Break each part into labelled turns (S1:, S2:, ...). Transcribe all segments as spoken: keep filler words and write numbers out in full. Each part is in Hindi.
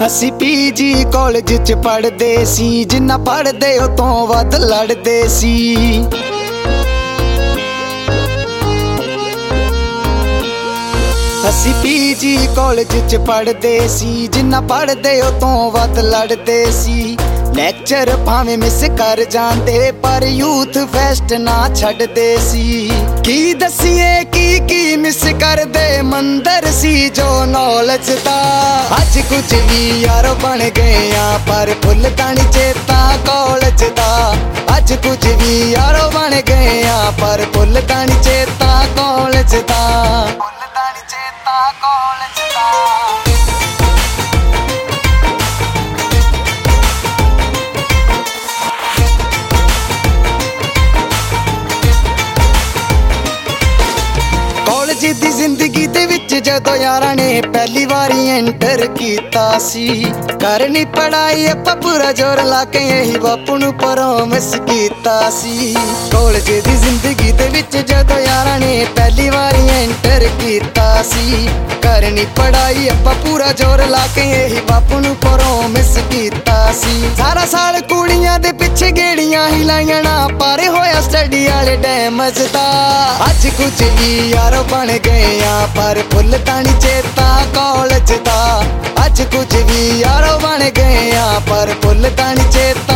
S1: ਅਸੀਂ ਪੀਜੀ ਕਾਲਜ ਚ ਪੜ੍ਹਦੇ ਸੀ, ਜਿੰਨਾ ਪੜ੍ਹਦੇ ਉਹ ਤੋਂ ਵੱਧ ਲੜਦੇ ਸੀ। ਅਸੀਂ ਪੀਜੀ ਕਾਲਜ ਚ ਪੜ੍ਹਦੇ ਸੀ, ਜਿੰਨਾ ਪੜ੍ਹਦੇ ਉਹ ਤੋਂ ਵੱਧ ਲੜਦੇ ਸੀ। ਲੈਕਚਰ ਭਾਵੇਂ ਮਿਸ ਕਰ ਜਾਂਦੇ ਪਰ ਯੂਥ ਫੈਸਟ ਨਾ ਛੱਡਦੇ ਸੀ। ਕੀ ਦਸੀਏ ਕੀ ਕੀ ਮਿਸ ਕਰਦੇ, ਮੰਦਰ ਸੀ ਜੋ ਨੌਲੇਜ ਦਾ। ਅੱਜ ਕੁਝ ਵੀ ਯਾਰੋ ਬਣ ਗਏ ਆ ਪਰ ਭੁੱਲਦਾ ਨੀ ਚੇਤਾ ਕਾਲਜ ਦਾ। ਅੱਜ ਕੁਝ ਵੀ ਯਾਰੋ ਬਣ ਗਏ ਆ ਪਰ ਭੁੱਲਦਾ ਨੀ ਚੇਤਾ ਕਾਲਜ ਦਾ। ਭੁੱਲਦਾ ਨੀ ਚੇਤਾ ਕਾਲਜ ਦਾ। ਕਾਲਜ ਦੀ ਜ਼ਿੰਦਗੀ ਦੇ ਵਿੱਚ ਜਦੋਂ ਯਾਰਾਂ ਨੇ ਪਹਿਲੀ ਵਾਰੀ ਐਂਟਰ ਕੀਤਾ ਸੀ, ਕਰਨੀ ਪੜਾਈ ਆਪਾਂ ਪੂਰਾ ਜ਼ੋਰ ਲਾ ਕੇ ਇਹੀ ਬਾਪੂ ਨੂੰ ਪ੍ਰੋਮਿਸ ਕੀਤਾ ਸੀ। ਕਾਲਜ ਦੀ ਜ਼ਿੰਦਗੀ ਦੇ ਵਿੱਚ ਜਦੋਂ ਯਾਰਾਂ ਨੇ ਪਹਿਲੀ ਵਾਰੀ ਐਂਟਰ ਕੀਤਾ ਸੀ, ਕਰਨੀ ਪੜਾਈ ਆਪਾਂ ਪੂਰਾ ਜ਼ੋਰ ਲਾ ਕੇ ਇਹੀ ਬਾਪੂ ਨੂੰ ਪ੍ਰੋਮਿਸ ਕੀਤਾ ਸੀ। ਸਾਰਾ ਸਾਲ ਕੁੜੀਆਂ ਦੇ ਪਿੱਛੇ ਗੇੜੀਆਂ ਹੀ ਲਾਈਆਂ ਨਾ ਪਾਰੇ ਹੋਇਆ ਸਟੱਡੀ ਵਾਲੇ ਡੈਮਜ ਦਾ। ਅੱਜ ਕੁਝ ਵੀ ਯਾਰੋ ਬਣ ਗਏ ਆ ਪਰ ਭੁੱਲਦਾ ਨੀ ਚੇਤਾ ਕਾਲਜ ਦਾ। ਅੱਜ ਕੁਝ ਵੀ ਯਾਰੋ ਬਣ ਗਏ ਆ ਪਰ ਭੁੱਲਦਾ ਨੀ ਚੇਤਾ।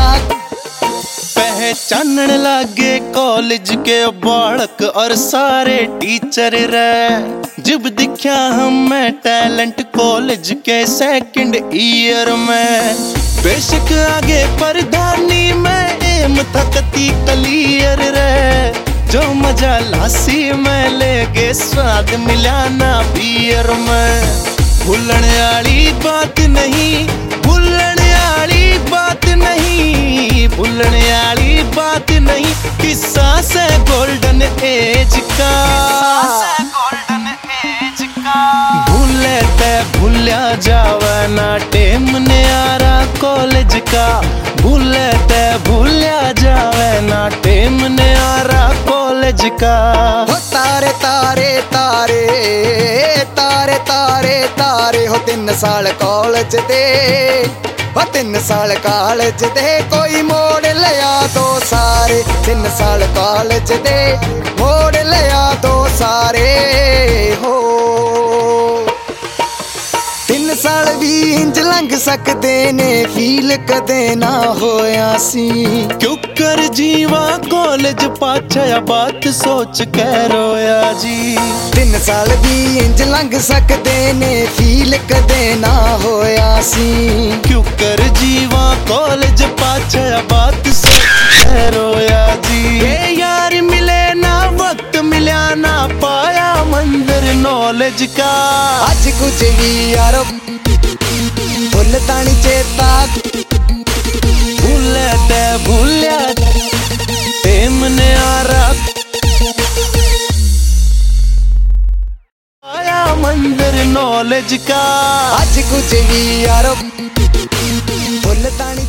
S2: पहचानन लागे कॉलेज के बालक और सारे टीचर रे। जब दिखा हम मैं टैलेंट कॉलेज के सेकंड ईयर में, बेशक आगे प्रधानी में एम था कती क्लियर रे। जो मजा लासी में लेगे स्वाद मिला ना बियर में। भूलने वाली बात नहीं, भूलने वाली बात नहीं, भूलने वाली बात नहीं। किस्सा से गोल्डन एज का, गोल्डन एज का। भूले ते भूलिया जावे ना टेम न्यारा कॉलेज का। भूले ते भूलिया जावे ना टेम न्यारा कॉलेज का।
S1: हो तारे तारे तारे तारे तारे तारे हो तीन साल कॉलेज दे, हो तीन साल कॉलेज दे। कोई मोड़ लिया दो सारे, तीन साल कॉलेज दे मोड़ लिया दो सारे हो। तीन साल भी इंज लंघ सकते ने फील कदे ना होया सी।
S2: क्यों कर जीवा कॉलेज पाछा बात सोच के रोया जी।
S1: तीन साल भी इंज लंघ सकते ने फील कदे ना होया सी।
S2: क्यों कर जीवा कॉलेज पाछा बात सोच के रोया जी। ये यार मिले ना वक्त मिला ना पाया मंदिर नॉलेज का।
S1: आज कुछ भी यारो भुलदा नी चेता।
S2: भूले ते भूलिया टेम न्यारा पाया मंदिर नॉलेज का।
S1: आज कुछ भी यारो भुलदा नी